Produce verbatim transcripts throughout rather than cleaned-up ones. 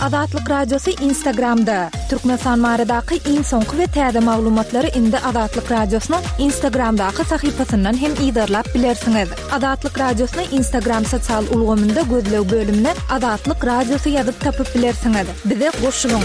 Azatlyk Radiosu Instagramda. Türkmenistan maradaky iň soňky we täze maglumatlary indi Azatlyk Radiosynyň Instagramdaky sahypasyndan hem ýa-da bilersiňiz. Azatlyk Radiosynyň Instagram sosial ulgamynda gözlew bölümine Azatlyk Radiosu ýazyp tapyp bilersiňiz. Bize goşulyň.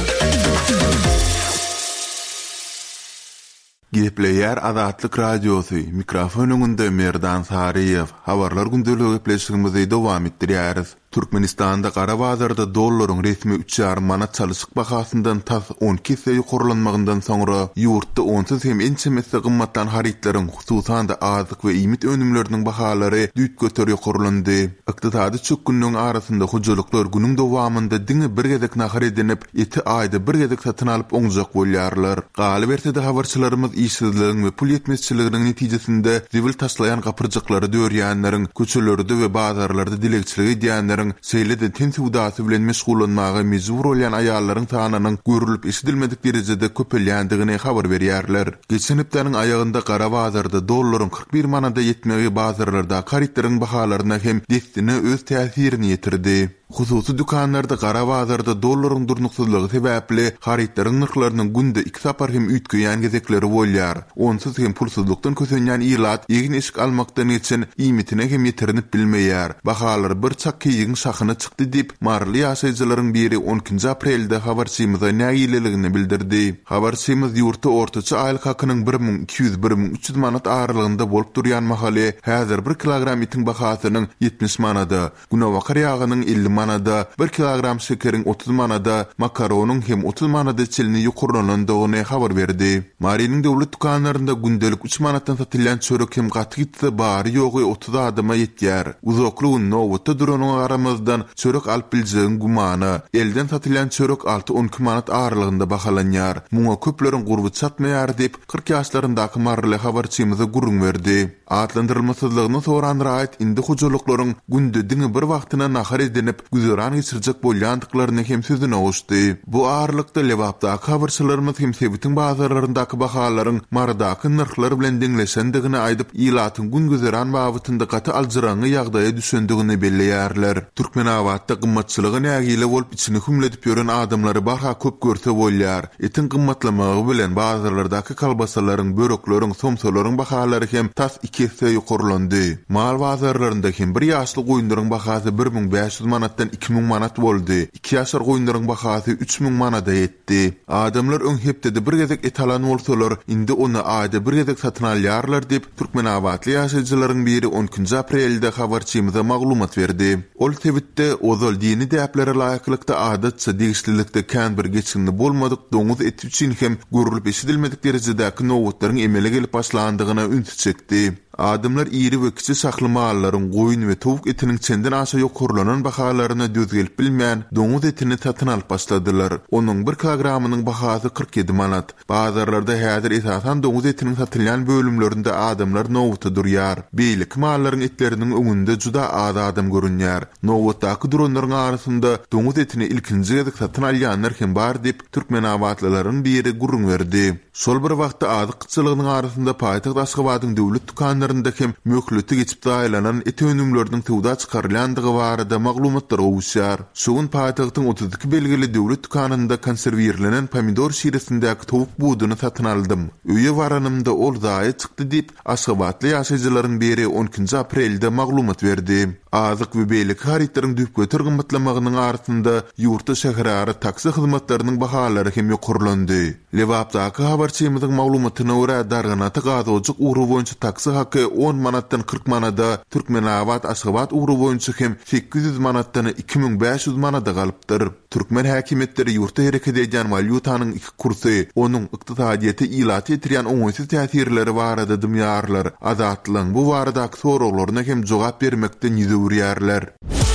Gepleyer Azatlyk Radiosu mikrofon öňünde Merdan Sariyev habarlar gündöligi gepleşigimizi dowam etdirýäris. Türkmenistan'da Qara bazarda dollaryň resmi üç ýarym manat çalyşyk bahasyndan tas on iki ýa ýokurlanmagyndan soňra ýurtda onsuz hem ençemesi gymmatdan haritlaryň hususan da azyk we iýmit önümleriniň bahalary düýt göter ýokurlandy. Ykdysady çökgünniň arasynda hojalyklar günüň dowamında diňe bir gezek nahar edinip eti aýda bir gezek satyn alyp oňjak bolýarlar. Galy berse de habarçylarymyz işsizligiň we pul ýetmezçiliginiň netijesinde zibil taşlayan gapyrjyklary dörýänleriň köçelerde we bazarlarda dilekçiligi edýänler seýlede tensiwdasy bilen meşgullanmagy mejbur bolan aýallaryň sanynyň görülip eşidilmedik derejede köpelýändigine habar berýärler. Geçen hepdeniň aýagynda Qara bazarda dollaryň kırk bir manada ýetmegi bazarlarda karitlaryň bahalaryna hem destine öz täsirini ýetirdi. Hususy dükanlarda Qara bazarda dollaryň durnuksuzlygy sebäpli haritlaryň narhlarynyň günde iki sapar hem üýtgeýän gezekleri bolýar. Onsuz hem pulsuzlukdan kösenýän ýylat ýegin eşik almakdan geçen iýmitine hem ýetirinip bilmeýär. Bahalar bir çak ýygyň şahyny çykdy diýip marly ýaşaýjylaryň biri on ikinji aprelde habarçymyza näýileligini bildirdi. Habarçymyz ýurtda ortaça aýlyk hakynyň bir miň iki ýüz - bir miň üç ýüz manat aralygynda bolup durýan mahaly häzir bir kilogram etiň bahasynyň yetmiş manada, günawakar ýagynyň elli manada, bir kilogram şekeriň otuz manada, makaronyň hem otuz manada çelini ýokurlanandygyny habar berdi. Marynyň döwlet dukanlarynda gündelik üç manatdan satylýan çörek hem gaty gitse bary ýogy otuz adama ýetýär. Uzakly Nowatda duranyň aramyzdan çörek alyp biljegiň gumany, elden satylýan çörek altı on iki manat araligynda bahalanýar. Muňa köpleriň gurby çatmaýar diýip kırk ýaşlaryndaky marly habarçymyza gurrun berdi. Atlandyrylmasyzlygyny soran raýat indi hojalyklaryň günde diňe bir wagtyna nahar edinip güzäran geçirjek bolýandyklaryny hem sözüne goşdy. Bu ağırlykda lewapdaky habarçylarymyz hem sebitiň bazarlaryndaky bahalaryň maradaky narhlary bilen deňleşendigini aýdyp ýylatyň gün güzäran wagtynda gaty aljyraňy ýagdaýa düşendigini belleýärler. Türkmenawatda gymmatçylygy nägile bolup içini hümledip ýören adamlary barha köp görse bolýar. Etin gymmatlamagy bilen bazarlardaky kalbasalaryň, börekleriň, somsalaryň bahalary hem tas iki ýa ýokurlandy. Mal bazarlarynda hem bir ýaşly goýunlaryň bahasy bir miň beş ýüz manatdan iki miň manat boldy. iki ýaşar goýunlaryň bahasy üç miň manada ýetdi. Adamlar öň hepde bir gezek et alan bolsalar, indi onu aýda bir gezek satyn alýarlar diýip Türkmenawatly ýaşaýjylaryň biri on ikinji aprelde habarçymyza maglumat berdi. Ol tebitde ozal dini däplere laýyklykda adatça degişlilikde kän bir geçindi bolmadyk doňuz eti üçin hem görülip eşidilmedik derejede nowatlaryň emele gelip başlandygyna üns çekdi. Adamlar iri we kiçi sakly mallaryň goýun we towuk etiniň çenden aşa ýokurlanan bahalaryna düz gelip bilmän doňuz etini satyn alyp başladylar. Onuň bir kilogramynyň bahasy kırk yedi manat. Bazarlarda häzir esasan doňuz etiniň satylýan bölümlerinde adamlar nowatda durýar. Beýlik mallaryň etleriniň öňünde juda az adam görünýär. Nowatdaky duranlaryň arasynda doňuz etini ilkinji gezek satyn alýanlar hem bar diýip Türkmenawatlylaryň biri gurrun berdi. Şol bir wagtda azyk-çylygynyň arasynda paýtaxt Aşgabatyň döwlet dukanlarynda hem mökleti geçip daýlanan et önümleriniň tewda çykarlandygy barada maglumatlar owuşýar. Şoň paýtagtyň otuz iki belgili döwlet dukanynda konserwirlenen pomidor şiresindäki towuk buduny satyn aldym. Öýe baranymda ol zaýy çykdy diýip Aşgabatly ýaşaýjylaryň biri on ikinji aprelde maglumat berdi. Azyk we beýlik haritlaryň düýp göter gymmatlamagynyň arasynda ýurtda şäherara taksi hyzmatlarynyň bahalary hem ýokurlandy. Lewapdaky habarçymyzyň maglumatyna görä darganaty gazojuk ugru boýunça taksi haky on manatdan kırk manada, Türkmenawat Aşgabat ugru boýunça hem sekiz yüz manatdan iki miň beş ýüz manada galypdyr. Türkmen häkimetleri ýurtda hereket edýän valyutanyň iki kursy, onuň ykdysadyýety ýylaty etirýän oňaýsy täsirleri barada dymýarlar. Azatlyň bu baradaky soraklaryna hem jogap bermekden ýüzürýärler.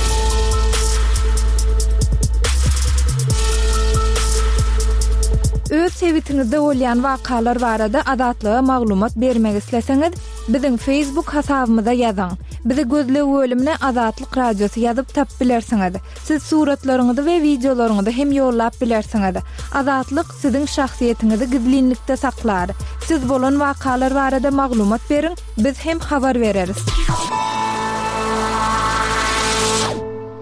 Öz sebitiňizde bolýan wakalar barada azatlyga maglumat bermek isleseňiz, biziň Facebook hasabymyza ýazyň. Bizi gözlew bölümine Azatlyk Radiosu ýazyp tap bilersiňiz. Siz suratlaryňyzy we videolaryňyzy hem ýollap bilersiňiz. Azatlyk siziň şahsiýetiniňizi gizlinlikde saklar. Siz bolan wakalar barada maglumat beriň, biz hem habar bereriz.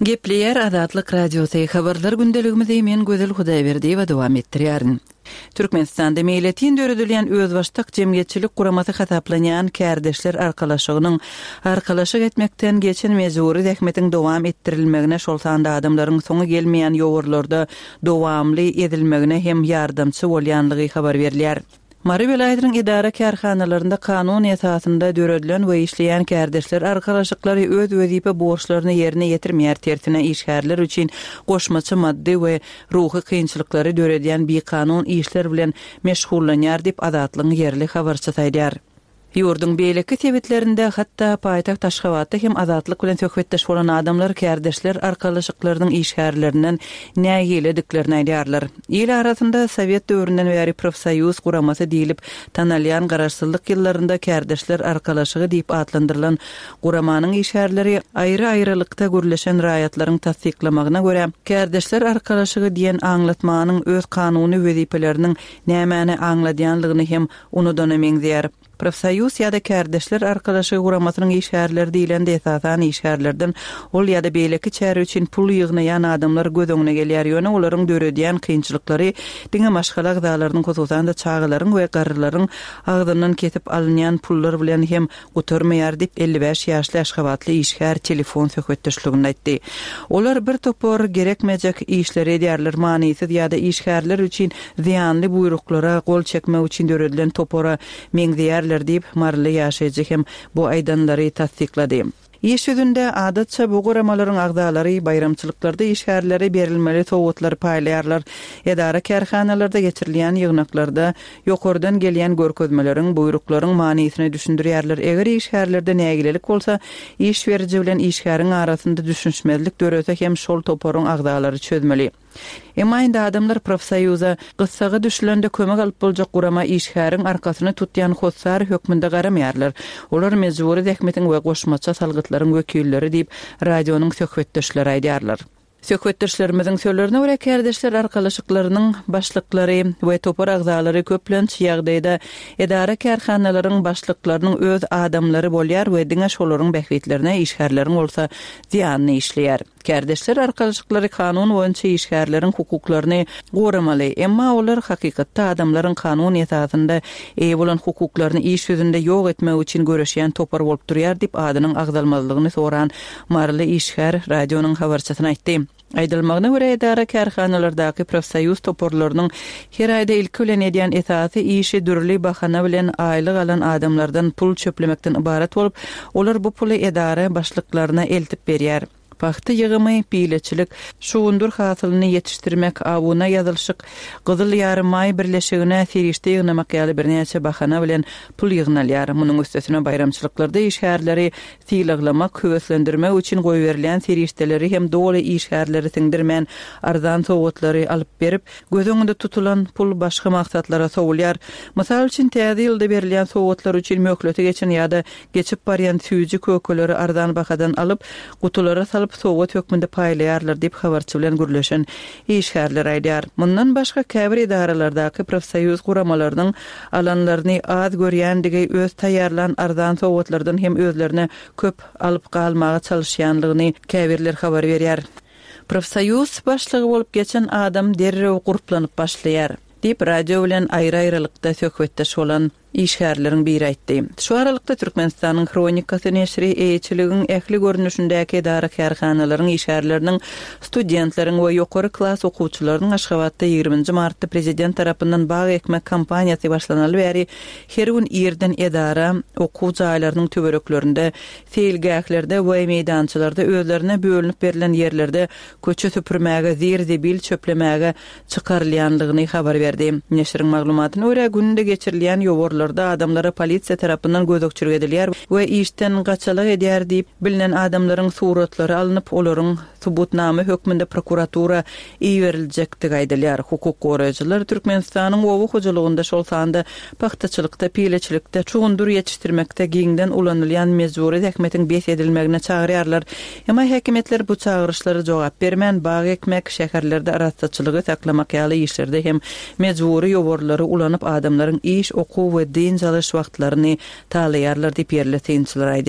Gepleyer Azatlyk Radiosu habarlar gündeligimizde men Gözel Hudaýberdi we dowam etdirýärin. Türkmenistanda meýletin döredilýän özbaşdyk jemgyýetçilik guramasy hasaplanýan kärdeşler arkalaşygynyň arkalaşyk etmekden geçen mezuri häkmetiň dowam etdirilmegine şol sanda adamlaryň soňy gelmeýän ýogurlarda dowamly edilmegine hem ýardamçy bolýanlygy habar berilýär. Mary welaýatynyň idara kärhanalarynda kanun esasynda döredilen we işleýän kärdeşler arkalaşyklary öz wezipä borçlaryny ýerine ýetirmeýär tersine işgärler üçin goşmaçy maddi we ruhy kynçylyklary döredýän bir kanun işler bilen meşgullanýar diýip Azatlygyň ýerli habarçy saýdýar. Ýurdun beýleki sebetlerinde hatda paýtagt Taşgabatda hem Azatlyk bilen söhbetdeş bolan adamlar kärdeşler arkalaşyklarynyň işgärlerinden näýelediklerini aýdýarlar. İl arasynda Sowet döwründen bäri profsoýuz guramasy diýilip tanalýan garaşsyzlyk ýyllarynda kärdeşler arkalaşygy diýip adlandyrylan guramanyň işgärleri aýry-aýrylykda gürleşen raýatlaryň tasdiklamagyna görä kärdeşler arkalaşygy diýen aňlatmanyň öz kanuny wezipeleriniň nämäni aňladýanlygyny hem unudan meňzeýär. Profsoýuz ýa-da kärdeşler arkalaşygy guramasynyň işgärleri diýilen esasan işgärlerden ol ýa-da beýleki çäri üçin pul ýygnaýan adamlar göz öňüne gelýär ýöne olaryň döredýän kynçylyklary diňe maşgala gydalarynyň kozuwsanda çağılaryň we garrylaryň agdyndan ketip alynýan pullar bilen hem oturmaýar diýip elli beş ýaşly Aşgabatly işgär telefon söhbetdeşligini aýtdy. Olar bir topor gerekmejek işleri edýärler manysyz ýa-da işgärler üçin ziýanly buyruklara gol çekmek üçin döredilen topora meňzeýär diýip marly ýaşaýjy hem bu aýdanlary tasdiklady. İş yüzünde adatça bu guramalaryň agdalary bayramçylyklarda işgärlere berilmeli sowgatlar paýlaýarlar. Edara kärhanalarda geçirilýän ýygnaklarda ýokurdan gelýän görkezmeleriň buyruklaryň manysyny düşündirýärler. Eger işgärlerde nägilelik bolsa, iş beriji bilen işgäriň arasynda düşünşmezlik döretse hem şol toporyň agdalary çözmeli. Emma indi adamlar profsoýuza gyssaga düşülende kömek alyp boljak gurama işgäriň arkasyny tutýan hossar hökmünde garamayarlar. Olar mezuri häkmetiň we goşmaça salgytlaryň wekilleri diýip radionyň söhbetdeşleri aýdýarlar. Söhbetdeşlerimizin sözlerine göre kärdeşler arkalaşyklarynyň başlyklary we topar agzalary köplençi ýagdaýda edara kärhanalaryň başlyklarynyň öz adamlary bolýar we diňe şolaryň bähwitlerine işgärleriň bolsa ziýanyny işleýär. Kärdeşler arkalaşyklary kanun boýunça işgärleriň hukuklaryny goramaly, emma olar hakykatda adamlaryň kanun esasynda eýe bolan hukuklaryny iş ýüzünde ýok etmek üçin göreşýän topar bolup durýar diýip adynyň agdalmazlygyny soran marly işgär radionyň habarçysyna aýtdy. Aýdylmagyna görä edara kärhanalardaky profsoýuz toporlarynyň her aýda ilki bilen edýän esasy işi dürli bahana bilen aýlyk alan adamlardan pul çöplemekden ibaret bolup, olar bu puly edara başlyklaryna eltip berýär. Paxta ýygymy, pileçilik, şugundur hasylyny ýetişdirmek, awuna ýazylşyk, gyzyl ýarymay birleşigine serişde ýygnamak ýaly birnäçe bahana bilen pul ýygnalýar. Munyň üstesine bayramçylyklarda işgärleri tiýlaglamak, höweslendirmek üçin goýberilýän serişdeleri hem doly işgärleri siňdirmän arzan sowgatlary alyp berip, göz öňünde tutulan pul başga maksatlara sowulýar. Mysal üçin täze ýylda berilýän sowgatlar üçin möhleti geçen ýa-da geçip barýan süýji kökeleri arzan bahadan alyp, gutulara salyp sowgat hökmünde paýlaýarlar diýip habarçy bilen gürleşen işgärler aýdýar. Mundan başga käbir idaralardaky profsoýuz guramalarynyň alanlaryny az görýändigi öz taýýarlan arzan sowgatlardan hem özlerine köp alyp galmagy çalışýanlygyny käbirler habar berýär. Profsoýuz başlygy bolup geçen adam derrew gurplanyp başlaýar diýip radio bilen aýry-aýrylykda söhbetdeş bolan işgärleriň biri aýtdy. Şu aralykda Türkmenistanyň kronikasy neşri eýçiligiň ähli görnüşindäki edara kärhanalaryň işgärleriniň studentleriň we ýokary klas okuwçylarynyň Aşgabatda ýygrüminji martda prezident tarapyndan bag ekmek kampaniýasy başlanaly bäri her gün ýerden edara okuw jaýlarynyň töwereklerinde, seýilgählerde we meýdançylarda özlerine bölünip berilen ýerlerde köçe süpürmäge, zerzebil çöplemäge çykarylýanlygyny habar berdi. Neşriň maglumatyna görä günde geçirilýän ýogurlar adamlara polisiýa tarapyndan gözökçülük edilýär we işten gaçalyk edýär diýip bilinen adamlaryň suratlary alınıp olaryň subutnamy hökmünde prokuratura iýeriljekdigi aýdylýar. Hukuk goraýjylar Türkmenistanyň owu hojalygynda şol sanda paxtaçylykda, pileçilikde, çugundur ýetişdirmekde giňden ulanylýan mezuri häkmetiň beş edilmegine çagyrýarlar. Emma häkimetler bu çagyrışlara jogap bermän, bag ekmek, şäherlerde araççylygy saklamak ýaly işlerde hem mezuri ýogurlary ulanyp adamlaryň iş, okuw we din çalış wagtlaryny talaýarlar diýip ýerli synçylar aýdýar.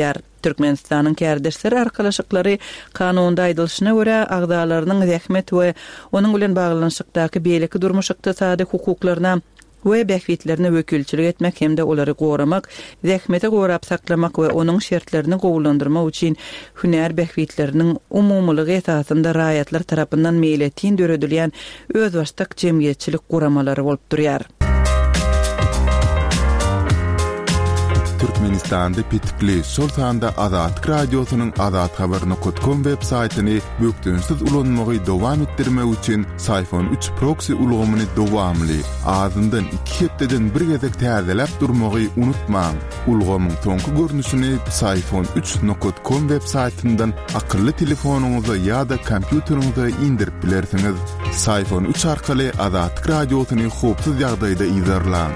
Türkmenistanyň kärdeşler arkalaşyklary kanunda aýdylyşyna görä agdalarynyň zähmet we onuň bilen baglanyşykdaky beýleki durmuş ykdysady hukuklaryna we behwitlerine wekilçilik etmek hem de olary goramak, zähmeti gorap saklamak we onuň şertlerini gowulandyrmak üçin hünär behwitleriniň umumlygy esasynda raýatlar tarapyndan meýletin döredilýän özbaşdyk jemgyýetçilik guramalary bolup durýar. Türkmenistan'da pitikli sol sanda Azat Radyosu'nun Azat Haber nokta com web saytini büktünsiz ulanmagy dowam etdirmek üçin Sayfon üç proxy ulgamyny dowamly azyndan iki hepdeden bir gezek täzelep durmagy unutmaň. Ulgamyň soňky görnüşini Sayfon üç nokta com web saytyndan akylly telefonuňyza ýa-da kompýuteriňize indirip bilersiňiz. Sayfon üç arkaly Azat Radyosu'ny hopsuz ýagdaýda izlerläň.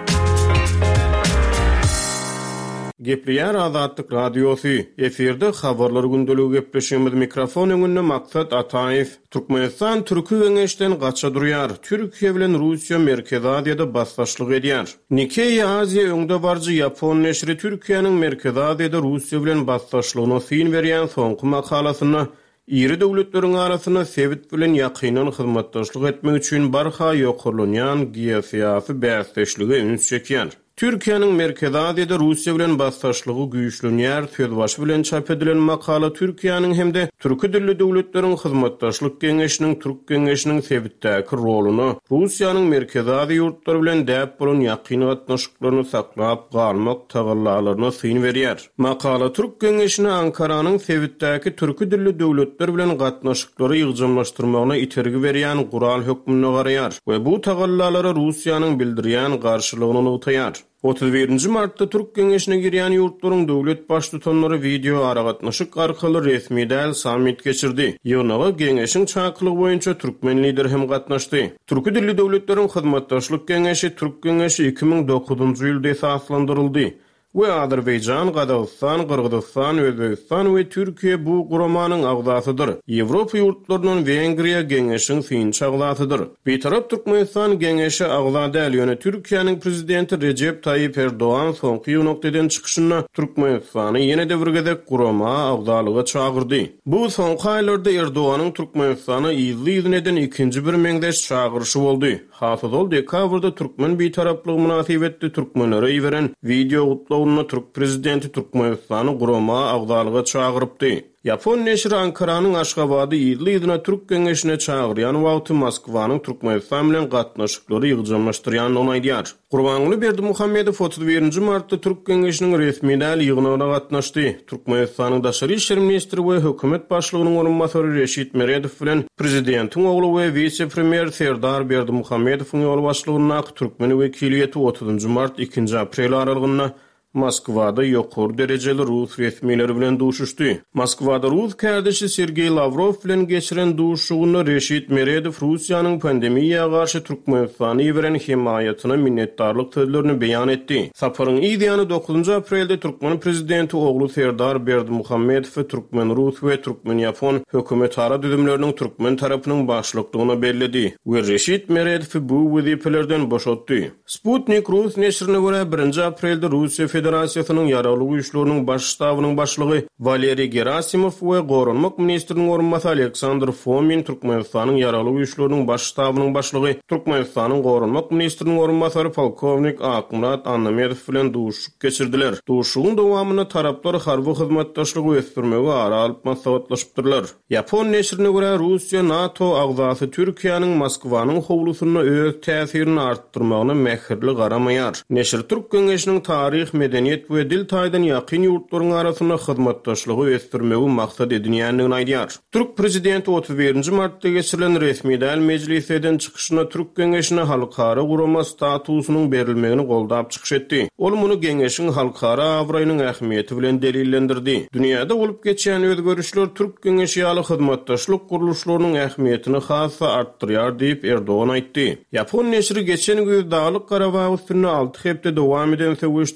Gepliyar Azatlyk Radiosu. Eferde habarlar gündeligi gepleşýänmiz mikrofon öňünde Maksat Ataýew. Türkmenistan Türki Geňeşden gaça durýar. Türkiýe bilen Russiýa Merkezi Aziýada bassaşlyk edýär. Nikkei Aziýa öňde barjy Ýapon neşri Türkiýanyň Merkezi Aziýada Russiýa bilen bassaşlygyna syn berýän soňky makalasyny iri döwletleriň arasyna sebit bilen ýakynan hyzmatdaşlyk etmek üçin barha ýokurlanýan geosiýasy bäsleşligi üns çekýär. Türkiýanyň Merkezi Aziýada Russiýa bilen bassaşlygy güýçlenýär. Sözbaşy bilen çap edilen makala Türkiýanyň hemde türki dilli döwletleriň hyzmatdaşlyk geňeşiniň Türk geňeşiniň sebitdäki roluny, Russiýanyň Merkezi Aziýa ýurtlary bilen däp bolan ýakyny gatnaşyklaryny saklap galmak tagallalaryna syn berýär. Makala Türk geňeşini Ankaranyň sebitdäki türki dilli döwletler bilen gatnaşyklary ýygjamlaşdyrmagyna itergi berýän gural hökmüne garaýar we bu tagallalary Russiýanyň bildirýän garşylygyny utaýar. otuz birinji martda Türk Geňeşine girýän ýurtlaryň döwlet başlyklary video aragatnaşyk arkaly resmi däl sammit geçirdi. Ýygynaga geňeşiň çakylygy boýunça türkmen lider hem gatnaşdy. Türki dilli döwletleriň hyzmatdaşlyk geňeşi Türk Geňeşi iki ming dokuzunçy ýylda esaslandyryldy. We Azerbaýjan, Gazagystan, Kyrgyzstan, Özbegistan we Türkiýe bu guramanyň agzasydyr. Ýewropa ýurtlarynyň Wengriýa geňeşiň synçy agzasydyr. Betarap Türkmenistan geňeşi agza däl ýöne Türkiýanyň prezidenti Recep Tayyip Erdoğan soňky ýokdadan çykyşyna Türkmenistany ýene-de bir gezek gurama agzalyga çagyrdy. Bu soňky aýlarda Erdoğanyň Türkmenistany ýyly eden ikinji bir meňdeş çagyrşy boldy. Hasıl dekabrda Türkmen betaraplygy münasibetli türkmenlere ýiberen video gutlawyny Türk prezidenti Türkmenistany gurama agzalyga çagyrypdy. Ýapon neşri Ankaranyň Aşgabady ýyly ýylyna Türk Geňeşine çagyrýan wagty Moskwanyň Türkmenistan bilen gatnaşyklary ýygjamlaşdyrýan onaýdýar. Gurbanguly Berdimuhammedow otuz birinji martda Türk Geňeşiniň resmi däl ýygynyna gatnaşdy. Türkmenistanyň daşary işler ministri we hökümet başlygynyň orunmasary Reşit Meredow bilen prezidentiň ogly we vice-premier Serdar Berdimuhammedowyň ýol başlygyna Türkmen wekiliýeti otuzunçy mart ikinji aprel aralygyna Moskwada ýokary derejeli Rus resmileri bilen duşuşdy. Moskwada Rus kärdeşi Sergey Lavrov bilen geçiren duşugyny Reşit Meredow Russiýanyň pandemiýaga garşy Türkmenistany ýiberen himayatyna minnetdarlyk sözlerini beýan etdi. Saparyň ýyly dokuzunçy aprelde Türkmen prezidenti ogly Serdar Berdimuhammedow Türkmen Rus we Türkmen Ýapon hökümet ara düzümleriniň Türkmen tarapynyň başlyklygyna bellidi we Reşit Meredow bu wezipelerden boşatdy. Sputnik Rus neşrine görä birinji aprelde Russiýa Federasiýasynyň ýaraly güýçleriniň baş ştabynyň başlygy Valeri Gerasimow we Gorunmak ministriniň orunmasary Aleksandr Fomin Türkmenistanyň ýaraly güýçleriniň baş ştabynyň başlygy Türkmenistanyň Gorunmak ministriniň orunmasary polkovnik Akmurat Annamedow bilen duşuk geçirdiler. Duşugyň dowamyna taraplar harby hyzmatdaşlygy ösdürmegi ara alyp maslahatlaşypdyrlar. Ýapon neşrine görä Russiýa NATO agzasy Türkiýanyň Moskwanyň howlusyna öz täsirini artdyrmagyna mehirli garamaýar. Neşr Türk Geňeşiniň taryh, medeniýet we dil taýdan ýakyn ýurtlaryň arasyna hyzmatdaşlygy ösdürmegi maksat edilýändigini aýdýar. Türk prezidenti otuz birinji martda geçirilen resmi däl meclisden çykyşyna Türk Geňeşine halkara gurama statusynyň berilmegini goldap çykyş etdi. Ol muny geňeşiň halkara awraýynyň ähmiýeti bilen delillendirdi. Dünýäde bolup geçýän özgörüşler Türk Geňeşi ýaly hyzmatdaşlyk guruluşlarynyň ähmiýetini hassa artdyrýar diýip Erdoğan aýtdy. Ýapon neşri geçen gün Dağlyk Garabag üstüne alty hepde dowam eden söwüşde Ankara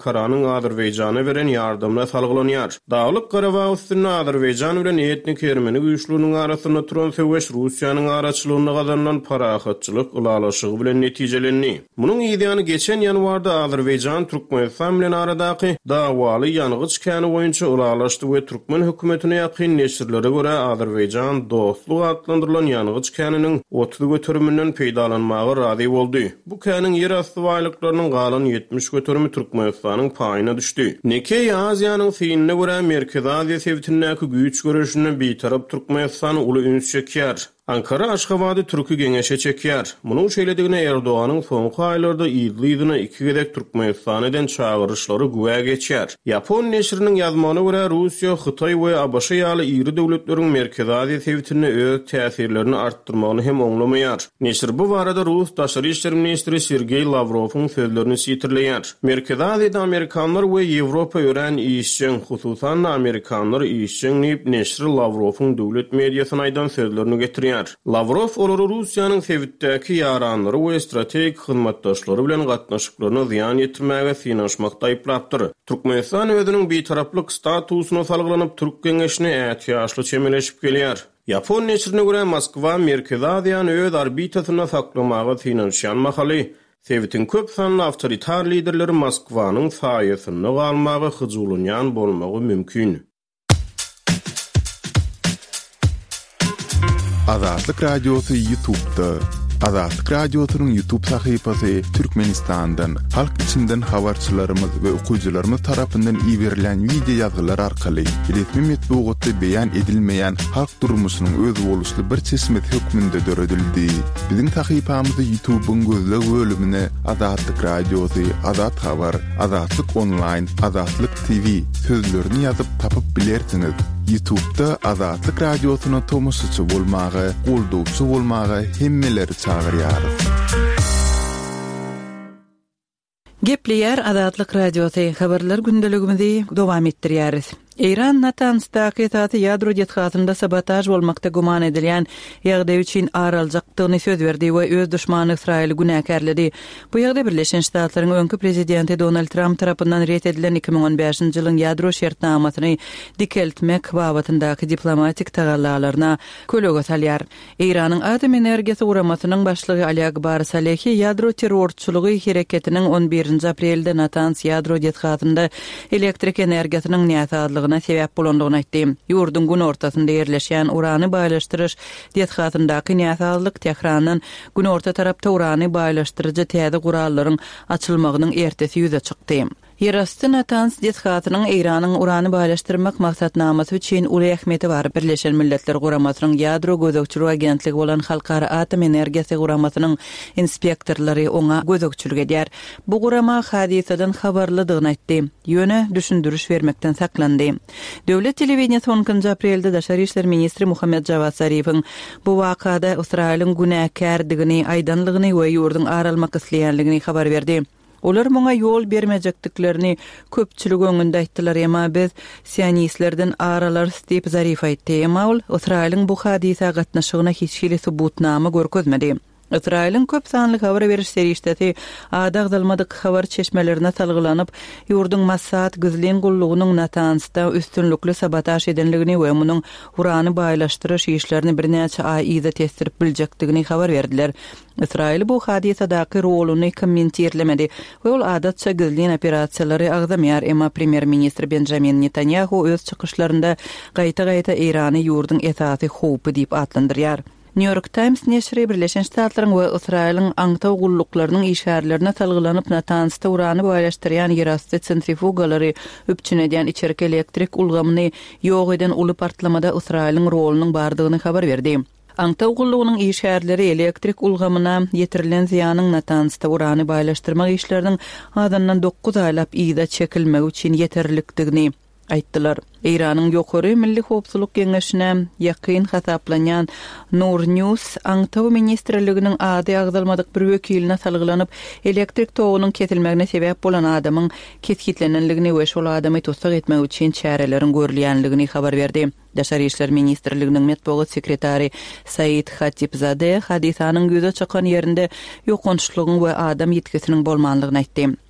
Ankara'nın Azerbaycan'a veren yardımına salgılanýar. Dağlyk Karabağ üstünde Azerbaycan bilen etnik Ermeni güýçläriniň arasynda turan söwüş Russiýanyň araçylygyna gazanlan parahatçylyk ulalaşygy bilen netijelendi. Munyň ýa-da geçen ýanwarda Azerbaycan Türkmenistan bilen aradaky dawaly ýanygyç kany boýunça ulalaşdy we Türkmen hökümetine ýakyn neşirlere görä Azerbaycan dostluk adlandyrylan ýanygyç kanynyň otuz götürümünden peýdalanmagy razy boldy. Bu kanyň ýer asty baýlyklarynyň galan ýetmiş götürümi Türkmenistanyň paýyna düşdi. Neke Aziýanyň fiiline görä Merkezi Aziýa sebitindäki güýç görüşüne beýtarap Türkmenistan uly üns çekýär. Ankara Aşgabatdy türkü geňeşe çekýär. Munyň şeýledigine Erdoganyň soňky aýlarda ýylydyna iki gedek Türkmenistan eden çağırışlary güwä geçýär. Yapon neşriniň ýazmagyna görä Russiýa, Hytaý we A B Ş ýaly iri döwletleriň Merkezi Aziýa sebitine öz täsirlerini artdyrmagyny hem oňlamaýar. Neşr bu barada Rus Daşary işler ministri Sergey Lavrowyň sözlerini sitirleýär. Merkezi Aziýada Amerikanlar we Ýewropa ören işçiň, hususan Amerikanlar işçiň diýip neşr Lavrowyň döwlet mediasyna aýdan sözlerini getirýär. Lavrov olary Russiýanyň sebitdäki ýaranlary we strategik hyzmatdaşlary bilen gatnaşyklaryna ziýan ýetirmäge finansmakda aýplapdyr. Türkmenistan özüniň beýtaraplyk statusyna salgylanyp Türk geňeşine ätýaşly çemeleşip gelýär. Yapon neşrine görä Moskwa Merkezi Aziýany öz arbitasyna saklamagy finansiýan mahaly. Sebitin köp sanly awtoritar liderleri Moskwanyň saýasyna galmagy hyjulunýan bolmagy mümkin. Azatlyk Radiosu YouTube'da. Azatlyk Radiosu'nun YouTube sahypasy Türkmenistan'dan, halk içinden habarçylarymyz we okuwçylarymyz tarapyndan iýerilen video ýazgylar arkaly resmi metbuatda beýan edilmeýän halk durmuşynyň öz boluşly bir çeşmet hökmünde döredildi. Biziň sahypamyzda YouTube'un gözleg bölümine Azatlyk Radiosu, Azat Habar, Azatlyk Online, Azatlyk T V sözlerini ýazyp tapyp bilersiňiz. YouTube'da Azatlyk Radiosu'na tomusçy bolmagy, goldawçy bolmagy hemmeleri çağırýar. Gepleýär Azatlyk Radiosu habarlar gündeligimizi dowam etdirýäris. İran Natanzdaky etaty ýadro dethatynda sabotaj bolmakda guman edilýän ýagdaý üçin araljakdygyny söz berdi we öz düşmany Israýil günäkärledi. Bu ýagdaý Birleşen Ştatlaryň öňkü prezidenti Donald Trump tarapyndan ret edilen iki ming on beşinji ýylyň ýadro şertnamasyny dikeltmek babatyndaky diplomatik tagallalaryna kölege salýar. İranyň atom energiýasy uramasynyň başlygy Ali Akbar Salehi ýadro terrorçylygy hereketiniň on birinji aprelde Natanz ýadro dethatynda elektrik energiýasynyň näçe sebäp bolandygyny aýtdy. Ýurdun gün ortasynda ýerleşýän urany baýlaşdyryş dethatyndaky näçelik Tehrandan gün orta tarapda urany baýlaşdyrjy täze gurallaryň açylmagynyň ertesi ýüze çykdy. Yerasty Natanz dethatynyň Iranyň urany baýlaşdyrmak maksatnamasy üçin uly ähmiýeti bar. Birleşen Milletler Guramasynyň ýadro gözegçiligi agentligi bolan Halkara Atom Energiýasy Guramasynyň inspektorlary oňa gözegçilik edýär. Bu gurama hadisadan habarladygyny aýtdy. Ýöne düşündürüş bermekden saklandy. Döwlet telewizionyny onuncu aprelde Daşary işler ministri Muhammed Javad Zarifiň bu wakada Israýlyň günäkärdigini, aýdanlygyny we ýurdun aralmak isleýänligini habar berdi. Olar muňa ýol bermejekdiklerini köpçülik öňünde aýtdylar, emma biz sionistlerden aralar diýip Zarif aýtdy. Emma ol Israýlyň bu hadisa gatnaşygyna hiç hili subutnama görkezmedi. Israýlyň köp sanly habar beriş serişdeti adagdalmadyk habar çeşmelerine salgylanyp ýurdun Mossad gizlin gullugynyň Natanzda üstünlükli sabotaj edenligini we munyň urany baýlaşdyryş işlerini birnäçe aý ýa-da testirip biljekdigini habar berdiler. Israýil bu hadisadaky roluny kommentirlemedi we ol adatça gizlin operasiýalary agdamýar, emma premier ministr Benjamin Netanyahu öz çykyşlarynda gaýta-gaýta Irany ýurdun esasy howpy diýip adlandyrýar. New York Times neşri Birleşen Ştatlaryň we Israýlyň aňtaw gulluklarının işgärlerine salgylanyp Natanzda urany baýlaşdyrýan ýerasty sentrifugalary üpçün edýän içerik elektrik ulgamyny ýok eden uly partlamada Israýlyň rolunyň bardygyny habar berdi. Aňtaw gullugynyň işgärleri elektrik ulgamyna ýetirilen ziýanyň Natanzda urany baýlaşdyrmak işleriniň adandan dokuz aýlap ýyda çekilmegi üçin ýeterlikdigini aýtdylar. Iranyň ýokary Milli Howpsuzlyk Geňeşine ýakyn hasaplanýan Nur News aňtaw ministrliginiň ady agdalmadyk bir wekiline salgylanyp elektrik togunyň kesilmegine sebäp bolan adamyň ketkitlenenligini we şol adamy tutsak etmek üçin çärelerin görülýänligini habar berdi. Daşary işler ministrliginiň metbuat sekretary Said Khatibzadeh hadisanyň göze çykan ýerinde ýokunçlygyň we adam ýetkisiniň bolmanlygyny aýtdy.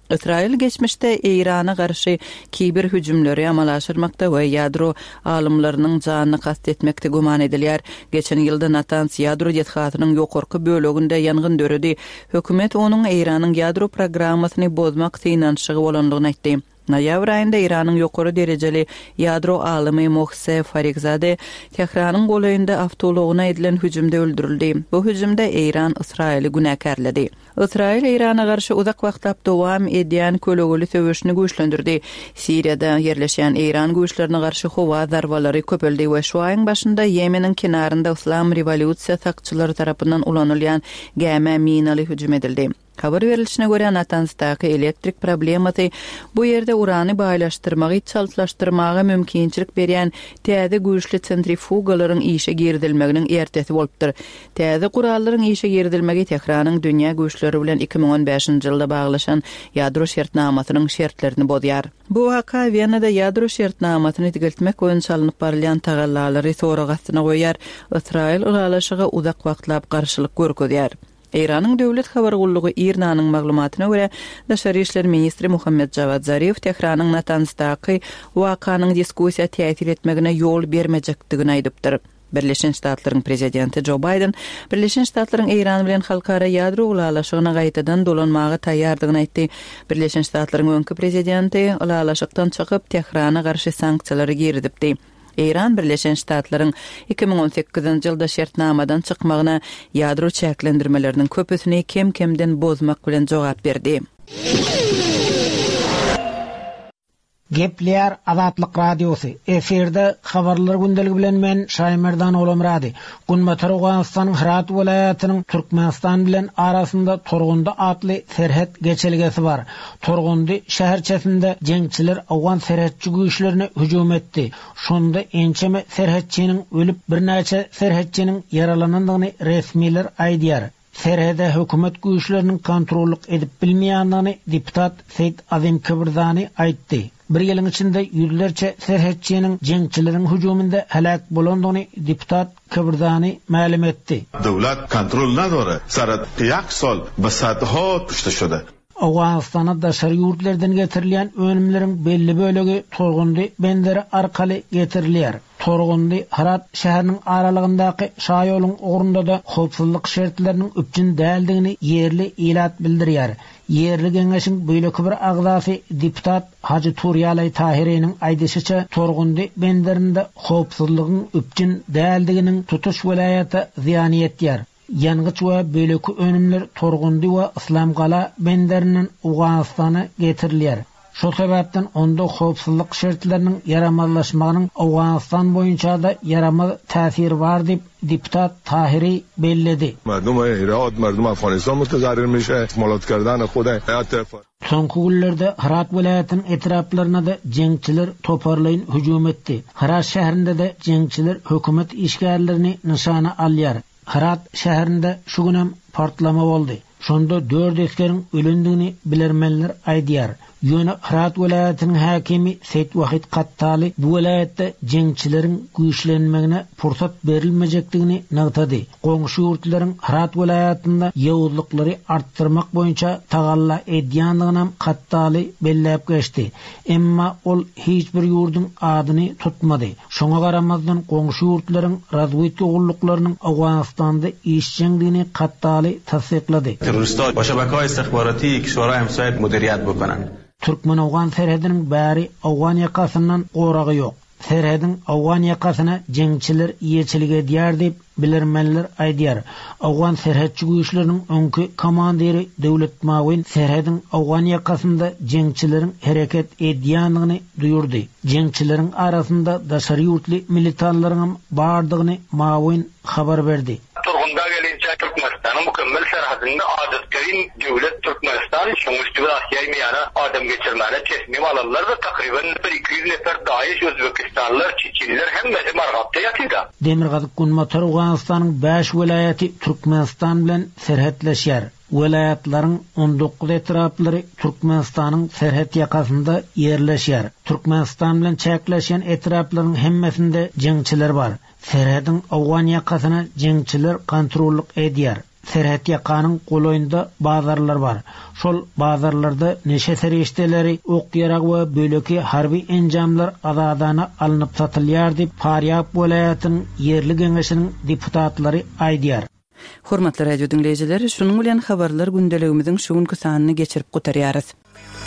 İsrail geçmişte İran'a karşı kiber hücumları amalaştırmakta we yadro alımlarının canını kastetmekte guman edilýär. Geçen ýylda Natanz yadro ýethatynyň ýokarky bölегinde ýangyn döredi. Hökümet onuň İran'yň yadro programmasyny bozmak synanşygy bolanlygyny aýtdy. Noýabr aýynda İranyň ýokary derejeli ýadro alymy Mohsen Farizade Tehranyň goýunda awtologyna edilen hüjümde öldürildi. Bu hüjümde İran Israili günäkärledi. Israil İrana garşy uzak wagtlap dowam edýän kölegeli söwüşini güýçlendirdi. Siriýada ýerleşen İran güýçlerine garşy howa zarbalary köpeldi we şu aýyň başynda Yemeniň kenarynda Islam revolýusiýa sakçylary tarapyndan ulanylýan gäme minaly hüjüm edildi. Habar verilişine göre Natanz'daki elektrik problematı bu yerde urany baýlaşdyrmagy çaltlaşdyrmaga mümkinçilik berýän täze güýçli sentrifugalaryň işe girdilmeginiň ertesi bolupdyr. Täze gurallaryň işe girdilmegi Tehranyň dünýä güýçleri bilen iki ming on beşinji ýylda baglaşan ýadro şertnamasynyň şertlerini bozýar. Bu waka Wienada ýadro şertnamasyny digeltmek öňe çalynyp barýan tagallary soragasyna goýar. Israil ulalaşyga uzak wagtlap garşylyk görkezýär. İran'ın döwlet habar gullugy İrnanyň maglumatyna görä, Daşary işler ministri Muhammed Javad Zarif Tehranyň Natanzdaky wakanyň diskussiýa täsir etmegine ýol bermejekdigini aýdypdyr. Birleşen Ştatlaryň prezidenti Joe Biden, Birleşen Ştatlaryň İran bilen halkara ýadro ulalaşygyna gaýtadan dolanmagy taýýardygyny aýtdy. Birleşen Ştatlaryň öňkü prezidenti ulalaşykdan çykyp Tehrana garşy sanksiýalary girdipdi. İran Birleşen Ştatlaryň iki ming on sekizinji ýylda şertnamadan çykmagyna ýadro çäklendirmeleriniň köpüsini kem-kemden bozmak bilen jogap berdi. Gepler Azatlyk Radiosu. Eferde habarlar gündeligi bilen men Şaýmerdan Olamrady. Günmeter Awganystanyň Herat welaýatynyň Türkmenistan bilen arasynda Torgundy atly serhet geçelgesi bar. Torgundy şäherçesinde jeňçiler Awgan serhetçi güýçlerine hüjüm etdi. Şonda ençeme serhetçiniň ölüp birnäçe serhetçiniň yaralanandygyny resmiler aýdýar. Serhede hökümet güýçleriniň kontrollyk edip bilmeýändigini deputat Seýid Azim Kibirzani aýtdy. Bir ýylyň içinde ýüzlerçe serhetçiniň jeňçileriň hüjüminde helak bolandygyny deputat Kibirzani ma'lum etdi. Dowlat kontrol nadore. Sarat yak sol ve saatha püşte şode. Awganystana daşary ýurtlardan getirilýän önümleriň belli bölegi Torgundy benderi arkaly getirilýär. Torgundy Herat şäheriniň aralygyndaky şaýoluň ugrunda da howpsuzlyk şertleriniň üpçün däldigini yerli ilat bildirýär. Yerli geňeşiň beýleki bir agzasy deputat Hacı Turýalay Tahiriň aýdyşyça Torgundy benderinde howpsuzlygyň üpçün däldiginiň tutuş welaýaty ziýan etýär. Yangyç we beýleki önümler Torgundy we Islamgala benderiniň Awganystana getirilýär. Şol sebäpden onda howpsuzlyk şertleriniň yaramazlaşmagynyň Awganystan boýunça da yaramaz täsiri bar diýip deputat Tahiri belledi. Merdum Herat, merdum Afganistan mutazarrir mişe, molat kardan xuda hayat. Soňky günlerde Herat welaýatynyň etraplaryna da jeňçiler toparlaýyn hüjüm etdi. Herat şäherinde de jeňçiler hökümet işgärlerini nişana alýar. Herat şäherinde şu günem partlama boldy. Şonda dört eskeriň ölendigini bilermenler aýdýar. Ýöne Herat welaýatynyň häkimi Seýid Wahid Qattaly bu welaýatda jeňçileriň güýçlenmegine pursat berilmejekdigini nagtady. Goňşy ýurtlaryň Herat welaýatynda ýawuzlyklary artdyrmak boýunça tagalla edýändigini Qattaly belläp geçdi. Emma ol hiç bir ýurdyň adyny tutmady. Şoňa garamazdan goňşy ýurtlaryň razwýet ýoğullyklarynyň Awganystanda işçiligini Qattaly tasdiqlady. Teröristler ve şebeke istihbaraty kişilara müsait müdiriýat bokanan. Türkmen-Awgan serhediniň bäri Awgan ýakasyndan goragy ýok. Serhedin Awgan ýakasyna jeňçiler ýeçilik edýär diýip bilermenler aýdýar. Awgan serhetçi güýçleriniň öňkü komandiri Döwlet Mawin serhedin Awgan ýakasynda jeňçileriň hereket edýändigini duýurdy. Jeňçileriň arasynda daşary ýurtly militanlaryň bardygyny Mawin habar berdi. Turgunda gelince Türkmenistan'ın mükemmel serhadında adetlerin devlet Türkmenistan şu müstevasiyel miyana adam geçirmene teslim alırlar ve takriben bir iki yüz nefer Daesh, Özbekistanlılar, Çiçililer hem de margapta yatıyda. Demirgazyk Günmeter Awganystanyň beş welaýaty Türkmenistan bilen serhetleşýär. Welaýatlaryň on dokuz etraplary Türkmenistanyň serhet ýakasynda ýerleşýär. Türkmenistan bilen çäkleşen etraplaryň hemmesinde jeňçiler bar. Serhedin Awgan ýakasyna jeňçiler kontrollyk edýär. serhet yakanın goloyunda bazarlar var. Şol bazarlarda neşe serişteleri, okyarak we böleki harbi enjamlar azadana alınıp satılýar diýip Faryap welaýatynyň yerli geňeşiniň deputatlary aýdýar. Hormatly radio dinleýijileri, şunuň bilen habarlar gündeligimiziň şu günkü sanyny geçirip gutarýarys.